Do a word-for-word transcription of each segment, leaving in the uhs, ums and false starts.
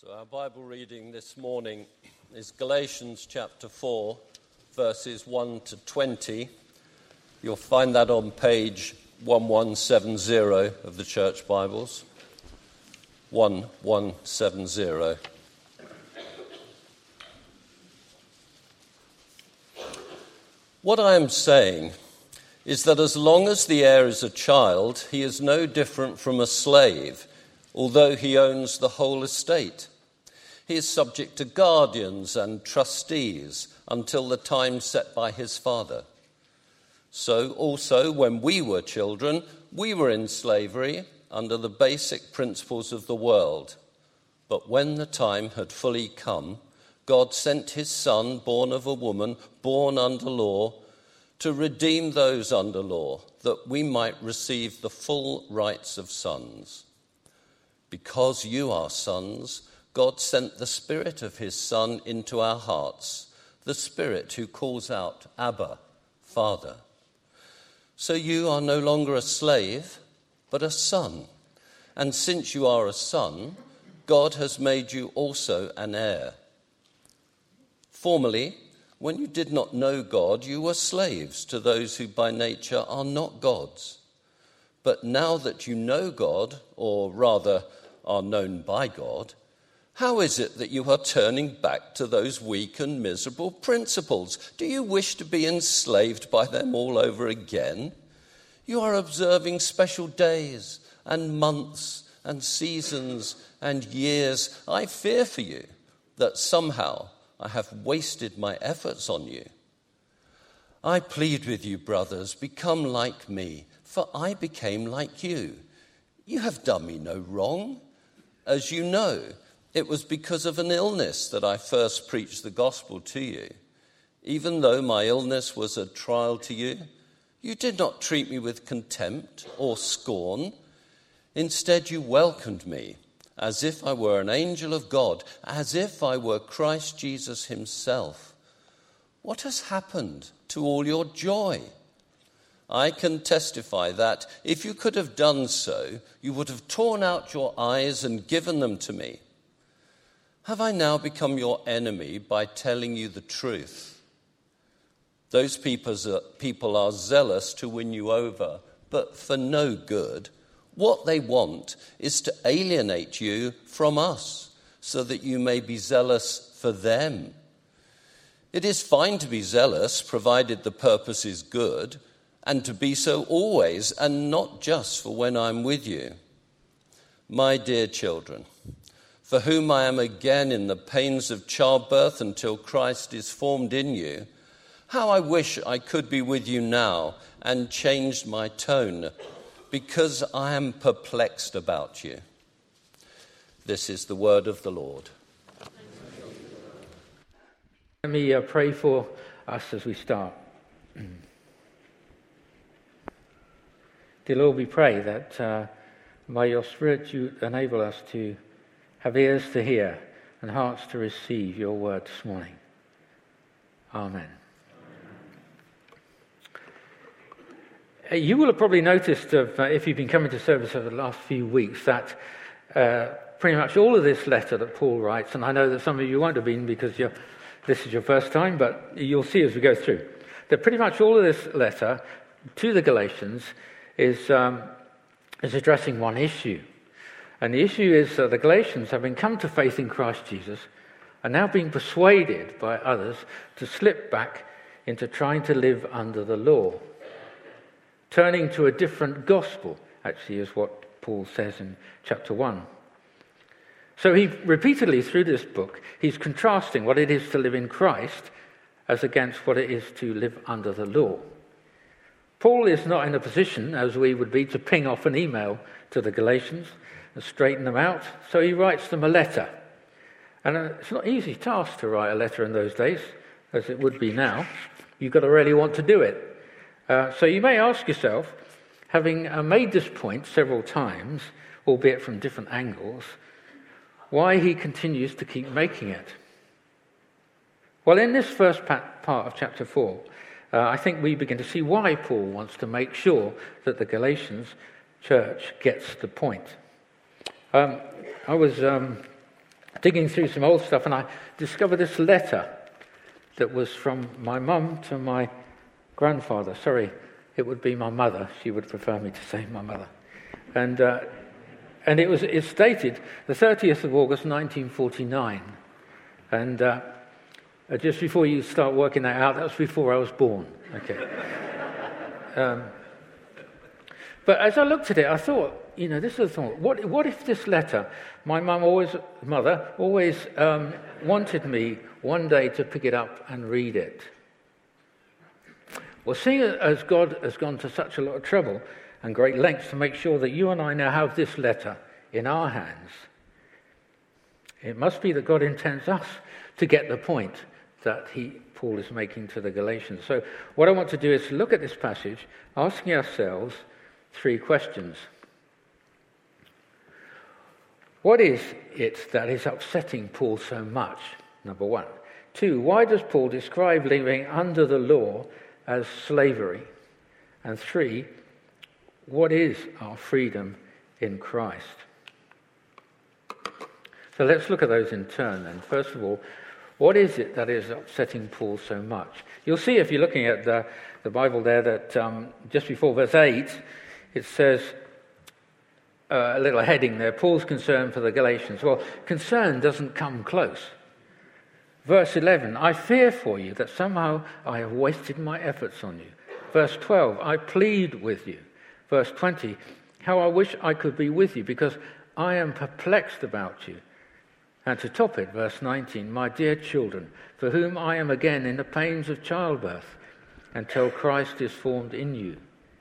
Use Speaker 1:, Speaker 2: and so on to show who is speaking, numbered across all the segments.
Speaker 1: So our Bible reading this morning is Galatians chapter four, verses one to twenty. You'll find that on page eleven seventy of the Church Bibles. eleven seventy. What I am saying is that as long as the heir is a child, he is no different from a slave, although he owns the whole estate. He is subject to guardians and trustees until the time set by his father. So also, when we were children, we were in slavery under the basic principles of the world. But when the time had fully come, God sent his Son, born of a woman, born under law, to redeem those under law, that we might receive the full rights of sons. Because you are sons, God sent the Spirit of his Son into our hearts, the Spirit who calls out, Abba, Father. So you are no longer a slave, but a son. And since you are a son, God has made you also an heir. Formerly, when you did not know God, you were slaves to those who by nature are not gods. But now that you know God, or rather are known by God, how is it that you are turning back to those weak and miserable principles? Do you wish to be enslaved by them all over again? You are observing special days and months and seasons and years. I fear for you that somehow I have wasted my efforts on you. I plead with you, brothers, become like me, for I became like you. You have done me no wrong. As you know, it was because of an illness that I first preached the gospel to you. Even though my illness was a trial to you, you did not treat me with contempt or scorn. Instead, you welcomed me as if I were an angel of God, as if I were Christ Jesus himself. What has happened to all your joy? I can testify that if you could have done so, you would have torn out your eyes and given them to me. Have I now become your enemy by telling you the truth? Those people are zealous to win you over, but for no good. What they want is to alienate you from us, so that you may be zealous for them. It is fine to be zealous, provided the purpose is good, and to be so always, and not just for when I'm with you. My dear children, for whom I am again in the pains of childbirth until Christ is formed in you, how I wish I could be with you now and changed my tone, because I am perplexed about you. This is the word of the Lord.
Speaker 2: Let me uh, pray for us as we start. Dear Lord, we pray that uh, by your Spirit you enable us to have ears to hear and hearts to receive your word this morning. Amen. Uh, you will have probably noticed, of, uh, if you've been coming to service over the last few weeks, that uh, pretty much all of this letter that Paul writes, and I know that some of you won't have been because you're, this is your first time, but you'll see as we go through, that pretty much all of this letter to the Galatians is, um, is addressing one issue. And the issue is that the Galatians, having come to faith in Christ Jesus, are now being persuaded by others to slip back into trying to live under the law. Turning to a different gospel, actually, is what Paul says in chapter one. So he repeatedly, through this book, he's contrasting what it is to live in Christ as against what it is to live under the law. Paul is not in a position, as we would be, to ping off an email to the Galatians and straighten them out, so he writes them a letter. And it's not an easy task to write a letter in those days, as it would be now. You've got to really want to do it. Uh, so you may ask yourself, having uh, made this point several times, albeit from different angles, why he continues to keep making it. Well, in this first part of chapter four, uh, I think we begin to see why Paul wants to make sure that the Galatians church gets the point. Um, I was um, digging through some old stuff, and I discovered this letter that was from my mum to my grandfather. Sorry, it would be my mother. She would prefer me to say my mother. And uh, and it was it's dated the thirtieth of August, nineteen forty-nine. And uh, just before you start working that out, that was before I was born. Okay. um, but as I looked at it, I thought, you know, this is a thought. What, what if this letter, my mum always, mother, always um, wanted me one day to pick it up and read it. Well, seeing as God has gone to such a lot of trouble and great lengths to make sure that you and I now have this letter in our hands, it must be that God intends us to get the point that he, Paul is making to the Galatians. So what I want to do is look at this passage, asking ourselves three questions. What is it that is upsetting Paul so much? Number one. Two, why does Paul describe living under the law as slavery? And three, what is our freedom in Christ? So let's look at those in turn then. First of all, what is it that is upsetting Paul so much? You'll see if you're looking at the, the Bible there that um, just before verse eight, it says, uh, a little heading there, Paul's concern for the Galatians. Well, concern doesn't come close. Verse eleven, I fear for you that somehow I have wasted my efforts on you. Verse twelve, I plead with you. Verse twenty, how I wish I could be with you because I am perplexed about you. And to top it, verse nineteen, my dear children, for whom I am again in the pains of childbirth, until Christ is formed in you.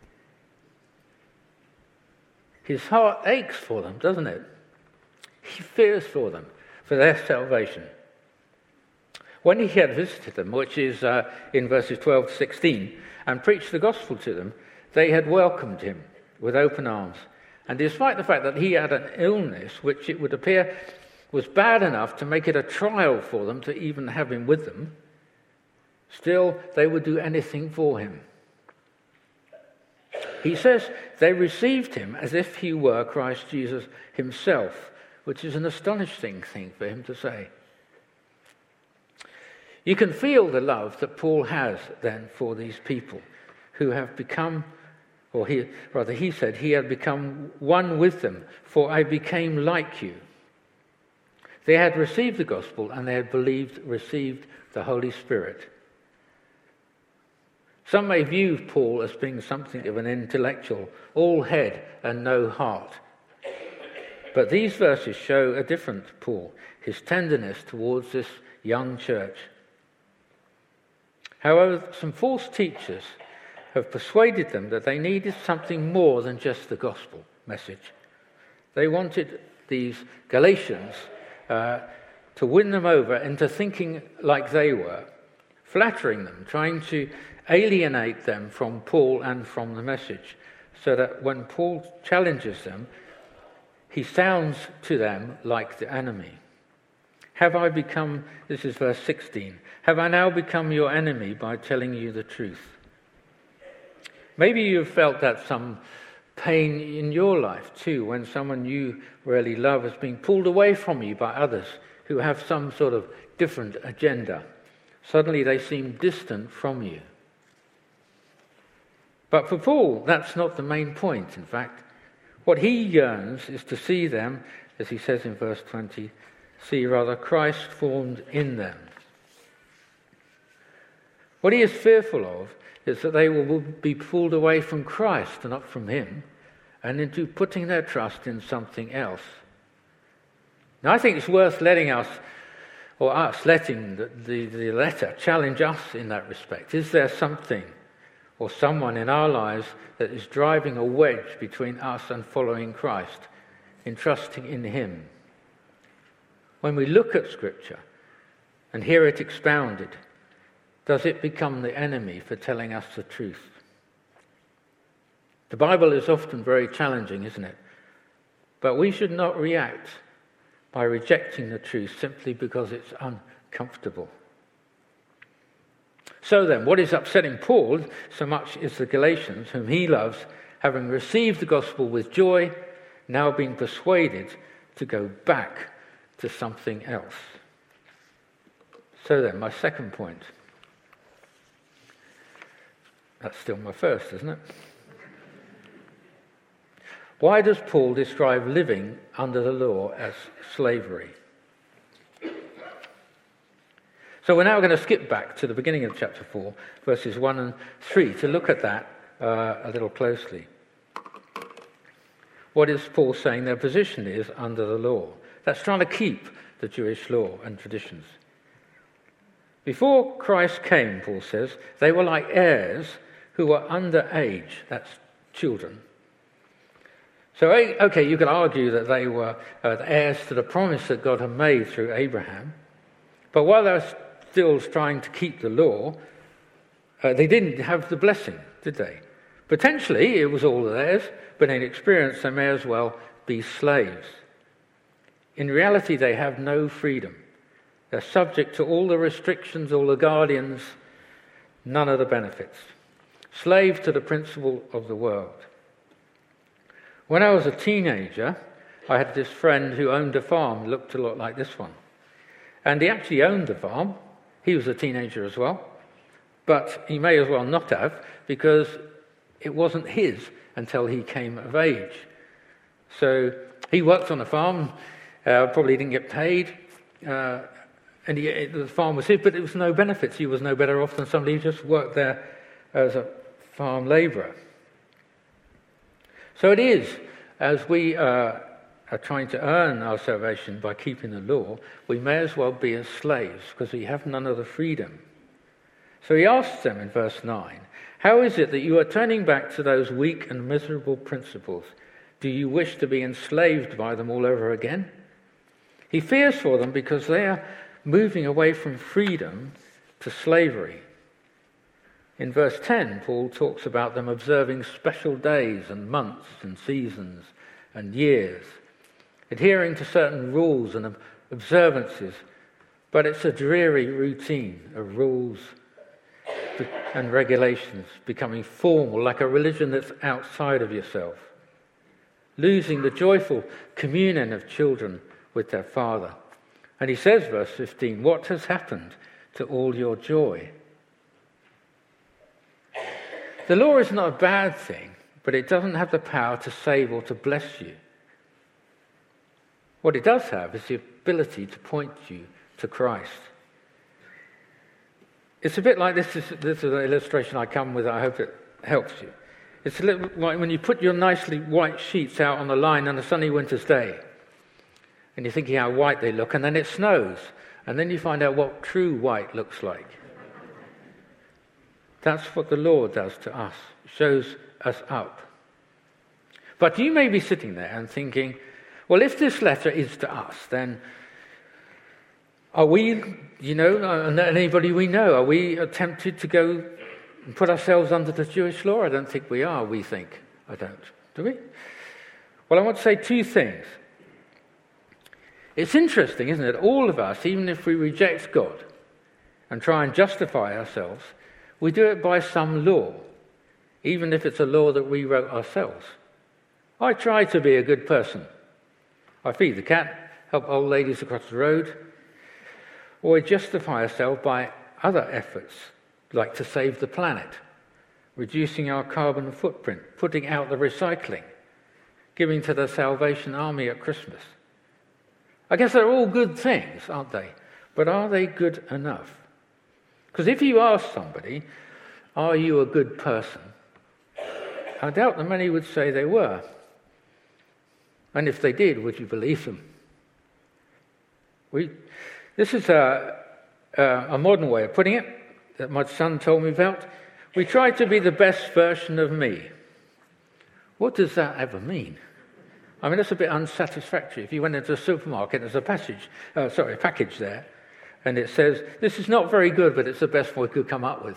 Speaker 2: His heart aches for them, doesn't it? He fears for them, for their salvation. When he had visited them, which is uh, in verses twelve to sixteen, and preached the gospel to them, they had welcomed him with open arms. And despite the fact that he had an illness, which it would appear was bad enough to make it a trial for them to even have him with them, still they would do anything for him. He says they received him as if he were Christ Jesus himself, which is an astonishing thing for him to say. You can feel the love that Paul has then for these people who have become, or he, rather he said, he had become one with them, for I became like you. They had received the gospel and they had believed, received the Holy Spirit. Some may view Paul as being something of an intellectual, all head and no heart. But these verses show a different Paul, his tenderness towards this young church. However, some false teachers have persuaded them that they needed something more than just the gospel message. They wanted these Galatians uh, to win them over into thinking like they were, flattering them, trying to alienate them from Paul and from the message, so that when Paul challenges them, he sounds to them like the enemy. Have I become, this is verse sixteen, have I now become your enemy by telling you the truth? Maybe you've felt that some pain in your life too, when someone you really love is being pulled away from you by others who have some sort of different agenda. Suddenly they seem distant from you. But for Paul, that's not the main point, in fact. What he yearns is to see them, as he says in verse twenty, see rather Christ formed in them. What he is fearful of is that they will be pulled away from Christ and not from him, and into putting their trust in something else. Now, I think it's worth letting us, or us letting the, the, the letter challenge us in that respect. Is there something or someone in our lives that is driving a wedge between us and following Christ, in trusting in him? When we look at Scripture and hear it expounded, does it become the enemy for telling us the truth? The Bible is often very challenging, isn't it? But we should not react by rejecting the truth simply because it's uncomfortable. So then, what is upsetting Paul so much is the Galatians, whom he loves, having received the gospel with joy, now being persuaded to go back to something else. So then, my second point. That's still my first, isn't it? Why does Paul describe living under the law as slavery? So we're now going to skip back to the beginning of chapter four, verses one and three, to look at that uh, a little closely. What is Paul saying their position is under the law? That's trying to keep the Jewish law and traditions. Before Christ came, Paul says, they were like heirs who were under age. That's children. So, okay, you could argue that they were uh, heirs to the promise that God had made through Abraham. But while they were still trying to keep the law, uh, they didn't have the blessing, did they? Potentially, it was all theirs, but in experience, they may as well be slaves. In reality, they have no freedom. They're subject to all the restrictions, all the guardians, none of the benefits. Slave to the principle of the world. When I was a teenager, I had this friend who owned a farm, looked a lot like this one. And he actually owned the farm. He was a teenager as well. But he may as well not have, because it wasn't his until he came of age. So he worked on the farm, uh, probably didn't get paid, uh, and he, the farm was his, but it was no benefits. He was no better off than somebody who just worked there as a farm labourer. So it is, as we uh, are trying to earn our salvation by keeping the law, we may as well be as slaves, because we have none of the freedom. So he asks them in verse nine, how is it that you are turning back to those weak and miserable principles? Do you wish to be enslaved by them all over again? He fears for them because they are moving away from freedom to slavery. In verse ten, Paul talks about them observing special days and months and seasons and years, adhering to certain rules and observances, but it's a dreary routine of rules and regulations, becoming formal, like a religion that's outside of yourself, losing the joyful communion of children with their father. And he says, verse fifteen, what has happened to all your joy? The law is not a bad thing, but it doesn't have the power to save or to bless you. What it does have is the ability to point you to Christ. It's a bit like this. Is, this is an illustration I come with. I hope it helps you. It's a little like when you put your nicely white sheets out on the line on a sunny winter's day, and you're thinking how white they look, and then it snows, and then you find out what true white looks like. That's what the law does to us. It shows us up. But you may be sitting there and thinking, well, if this letter is to us, then are we, you know, anybody we know, are we tempted to go and put ourselves under the Jewish law? I don't think we are, we think. I don't. Do we? Well, I want to say two things. It's interesting, isn't it? All of us, even if we reject God and try and justify ourselves, we do it by some law, even if it's a law that we wrote ourselves. I try to be a good person. I feed the cat, help old ladies across the road, or we justify ourselves by other efforts, like to save the planet, reducing our carbon footprint, putting out the recycling, giving to the Salvation Army at Christmas. I guess they're all good things, aren't they? But are they good enough? Because if you ask somebody, are you a good person? I doubt that many would say they were. And if they did, would you believe them? We, this is a, a, a modern way of putting it that my son told me about. We try to be the best version of me. What does that ever mean? I mean, that's a bit unsatisfactory. If you went into a supermarket, there's a passage, uh, sorry, a package there, and it says, this is not very good, but it's the best we could come up with.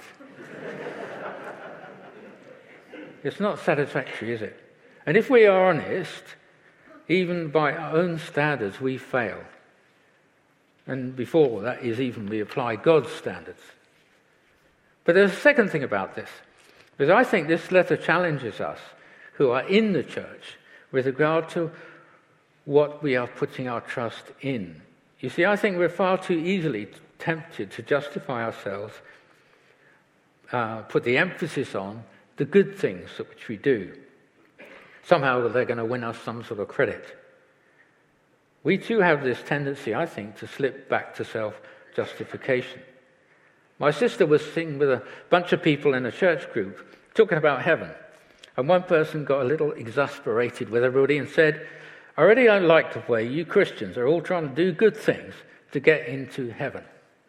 Speaker 2: It's not satisfactory, is it? And if we are honest, even by our own standards, we fail. And before that is even we apply God's standards. But there's a second thing about this, because I think this letter challenges us who are in the church with regard to what we are putting our trust in You see, I think we're far too easily tempted to justify ourselves, uh, put the emphasis on the good things which we do. Somehow they're going to win us some sort of credit. We too have this tendency, I think, to slip back to self-justification. My sister was sitting with a bunch of people in a church group talking about heaven. And one person got a little exasperated with everybody and said, I really don't like the way you Christians are all trying to do good things to get into heaven.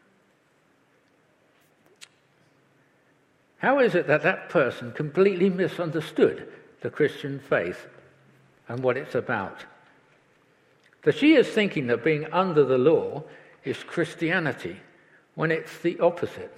Speaker 2: How is it that that person completely misunderstood the Christian faith and what it's about? That she is thinking that being under the law is Christianity, when it's the opposite.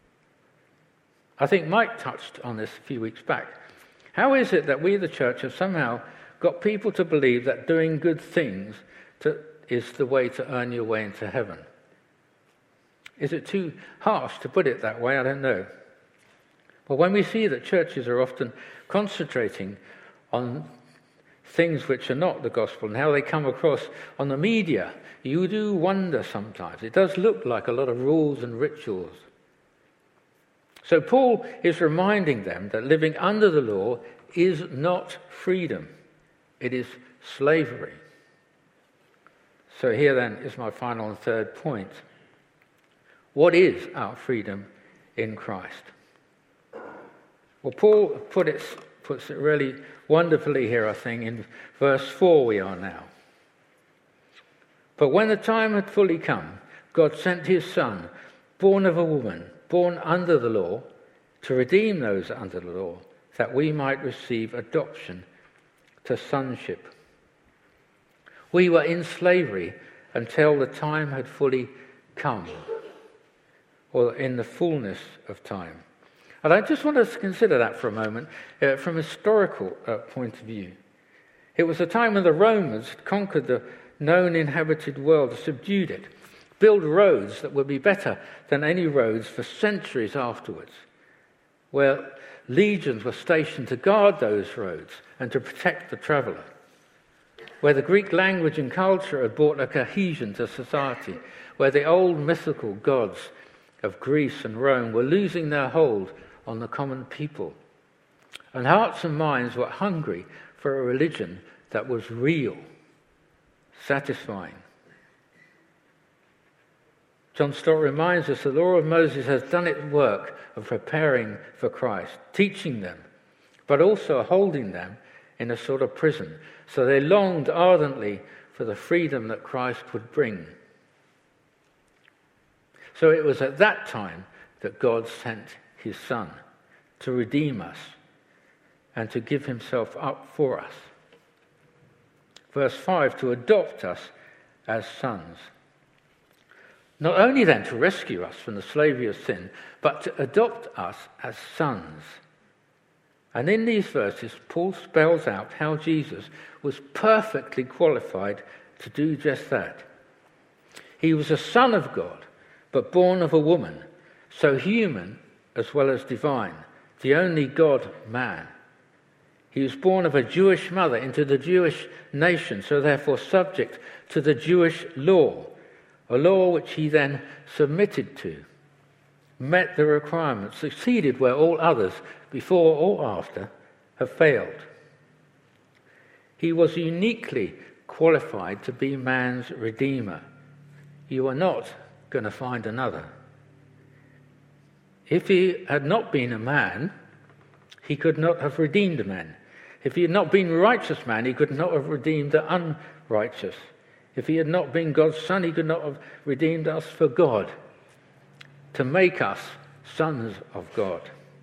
Speaker 2: I think Mike touched on this a few weeks back. How is it that we, the church, have somehow got people to believe that doing good things to, is the way to earn your way into heaven? Is it too harsh to put it that way? I don't know. But when we see that churches are often concentrating on things which are not the gospel and how they come across on the media, you do wonder sometimes. It does look like a lot of rules and rituals. So Paul is reminding them that living under the law is not freedom. It is slavery. So here then is my final and third point. What is our freedom in Christ? Well, Paul put it, puts it really wonderfully here, I think, in verse four we are now. But when the time had fully come, God sent his Son, born of a woman, born under the law, to redeem those under the law, that we might receive adoption to sonship. We were in slavery until the time had fully come, or in the fullness of time. And I just want us to consider that for a moment uh, from a historical uh, point of view. It was a time when the Romans had conquered the known inhabited world, subdued it, built roads that would be better than any roads for centuries afterwards, where legions were stationed to guard those roads and to protect the traveller, where the Greek language and culture had brought a cohesion to society, where the old mythical gods of Greece and Rome were losing their hold on the common people, and hearts and minds were hungry for a religion that was real, satisfying. John Stott reminds us the law of Moses has done its work of preparing for Christ, teaching them, but also holding them in a sort of prison. So they longed ardently for the freedom that Christ would bring. So it was at that time that God sent his Son to redeem us and to give himself up for us. Verse five, to adopt us as sons. Not only then to rescue us from the slavery of sin, but to adopt us as sons. And in these verses, Paul spells out how Jesus was perfectly qualified to do just that. He was a son of God, but born of a woman, so human as well as divine, the only God-man. He was born of a Jewish mother into the Jewish nation, so therefore subject to the Jewish law, a law which he then submitted to, met the requirements, succeeded where all others, before or after, have failed. He was uniquely qualified to be man's redeemer. You are not going to find another. If he had not been a man, he could not have redeemed men. If he had not been a righteous man, he could not have redeemed the unrighteous. If he had not been God's son, he could not have redeemed us for God, to make us sons of God.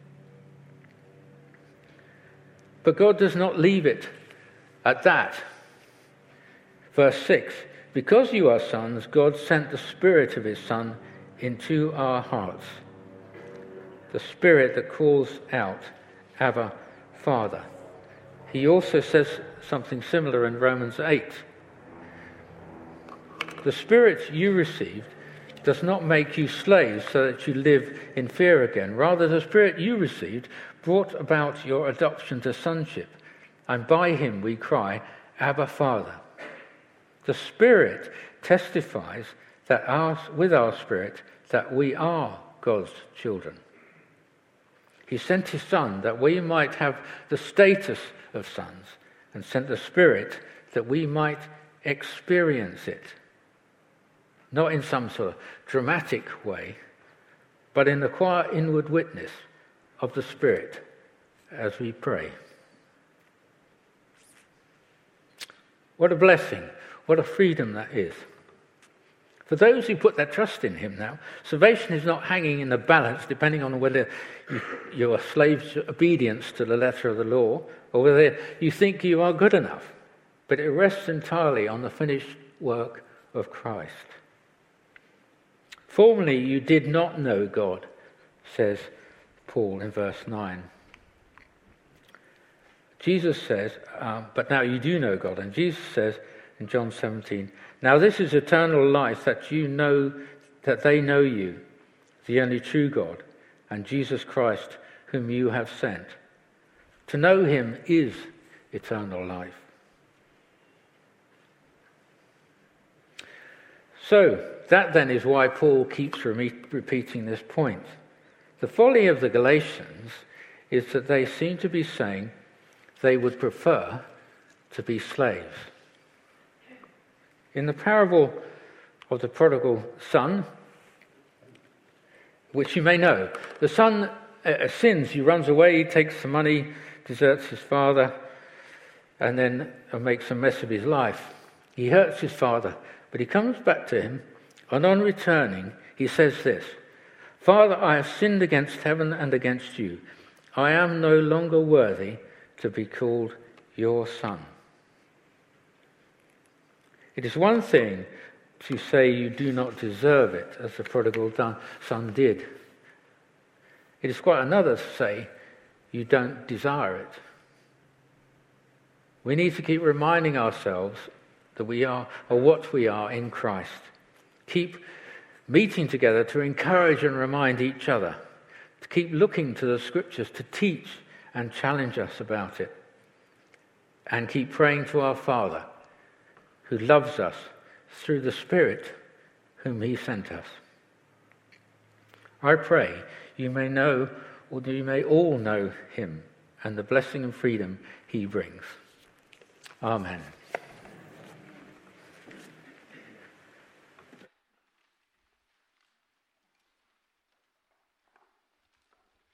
Speaker 2: But God does not leave it at that. Verse six, because you are sons, God sent the Spirit of his Son into our hearts, the Spirit that calls out, Abba, Father. He also says something similar in Romans eight. The Spirit you received does not make you slaves so that you live in fear again. Rather, the Spirit you received brought about your adoption to sonship, and by him we cry, Abba, Father. The Spirit testifies that our, with our spirit that we are God's children. He sent his Son that we might have the status of sons, and sent the Spirit that we might experience it. Not in some sort of dramatic way, but in the quiet inward witness of the Spirit as we pray. What a blessing, what a freedom that is. For those who put their trust in him now, salvation is not hanging in the balance depending on whether you, you are slaves to obedience to the letter of the law or whether you think you are good enough. But it rests entirely on the finished work of Christ. Formerly you did not know God, says Paul in verse nine. Jesus says, um, but now you do know God. And Jesus says in John seventeen, now this is eternal life, that you know, that they know you, the only true God, and Jesus Christ, whom you have sent. To know him is eternal life. So, that then is why Paul keeps re- repeating this point. The folly of the Galatians is that they seem to be saying they would prefer to be slaves. In the parable of the prodigal son, which you may know, the son uh, sins, he runs away, he takes the money, deserts his father, and then uh, makes a mess of his life. He hurts his father, but he comes back to him, and on returning, he says this, Father, I have sinned against heaven and against you. I am no longer worthy to be called your son. It is one thing to say you do not deserve it, as the prodigal son did. It is quite another to say you don't desire it. We need to keep reminding ourselves that we are, or what we are in Christ. Keep meeting together to encourage and remind each other, to keep looking to the Scriptures to teach and challenge us about it, and keep praying to our Father, who loves us through the Spirit whom he sent us. I pray you may know, or you may all know him and the blessing and freedom he brings. Amen.